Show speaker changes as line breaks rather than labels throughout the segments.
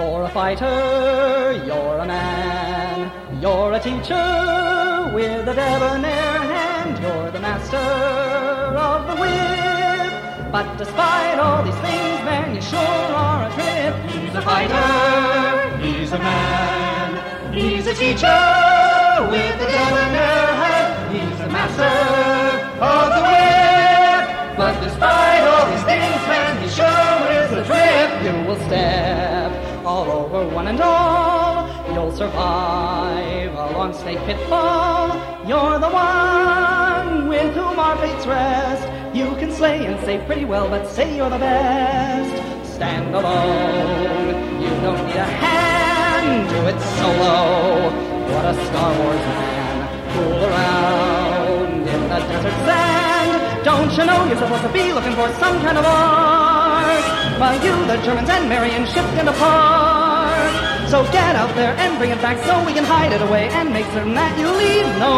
You're a fighter, you're a man, you're a teacher with a debonair hand, you're the master of the whip. But despite all these things, man, you sure are a trip. He's a fighter, he's a man, he's a teacher with a debonair hand, he's the master of the whip. But despite all these things, man, he sure is a trip. You will step all over one and all, you'll survive a long snake pitfall. You're the one with whom our fates rest. You can slay and say pretty well, but say you're the best. Stand alone, you don't need a hand, do it solo. What a Star Wars man, fool around in the desert sand. Don't you know you're supposed to be looking for some kind of art, while you, the Germans, and Marion shift into park. So get out there and bring it back so we can hide it away and make certain that you leave no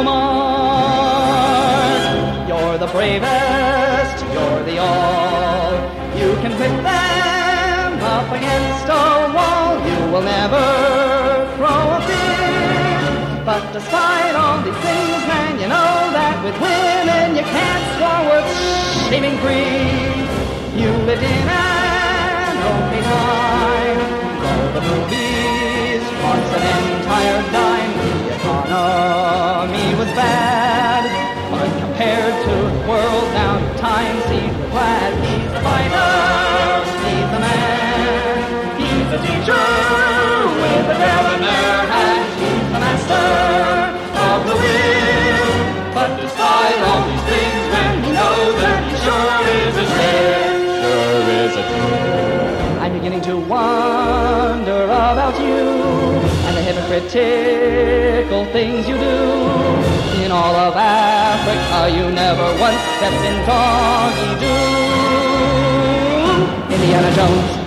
mark. You're the bravest, you're the all. You can pick them up against a wall. You will never throw a fit. But despite all these things, man, you know that with women you can't score worth shaving free. You lived in an okay time, go to the movies once an entire dime. The economy was bad, but compared to the world now, your time seems glad. He's a fighter, he's a man, he's a teacher with a debonair hand, he's the master of the whip. But despite all these things, man, you know that he sure is a trip. Sure is a trip. I'm beginning to wonder about you and the hypocritical things you do. In all of Africa, you never once stepped in doggy-doo. Indiana Jones.